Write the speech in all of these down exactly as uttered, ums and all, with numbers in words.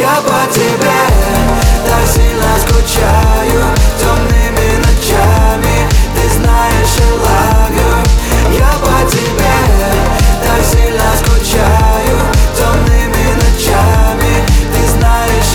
Я по тебе так сильно скучаю. Темными ночами, ты знаешь, I love you. Я по тебе так сильно скучаю. Темными ночами, ты знаешь,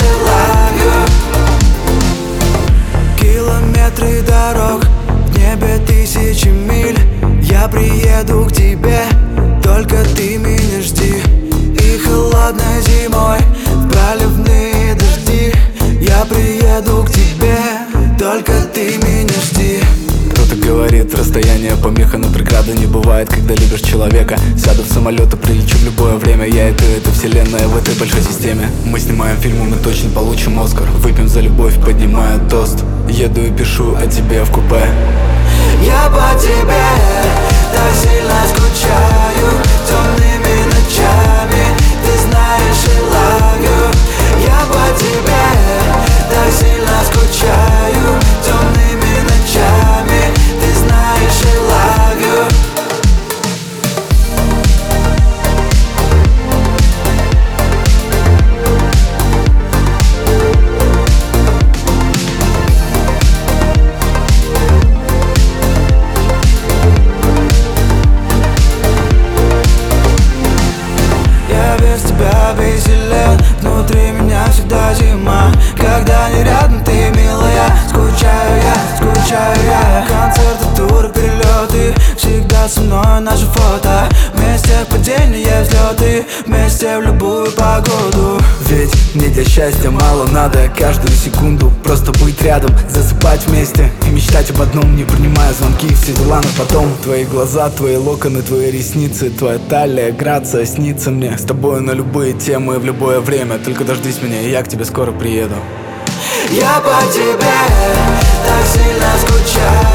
I love you. Километры дорог, в небе тысячи миль. Я приеду к тебе, только ты меня жди. И холодной зимой, в проливные дожди, я приеду к тебе, только ты меня жди. Кто-то говорит, расстояние помеха, но преграды не бывает, когда любишь человека. Сяду в самолет и прилечу в любое время. Я и ты, это вселенная в этой большой системе. Мы снимаем фильмы, мы точно получим Оскар. Выпьем за любовь, поднимая тост. Еду и пишу о тебе в купе. Я по тебе так сильно скучаю. Темными ночами, ты знаешь, I love you. Я по тебе так сильно скучаю. Темными ночами, ты знаешь, I love you. Без тебя веселее, внутри меня всегда зима. Когда не рядом ты, милая, скучаю я, скучаю я. Концерты, туры, перелеты, всегда со мной наши фото. Вместе падения, взлеты, вместе в любую погоду. Ведь мне для счастья мало надо каждую секунду просто быть рядом, засыпать вместе и мечтать об одном, не принимая звонки, все дела на потом. Твои глаза, твои локоны, твои ресницы, твоя талия, грация снится мне. С тобой на любые темы, в любое время. Только дождись меня, и я к тебе скоро приеду. Я по тебе так сильно скучаю.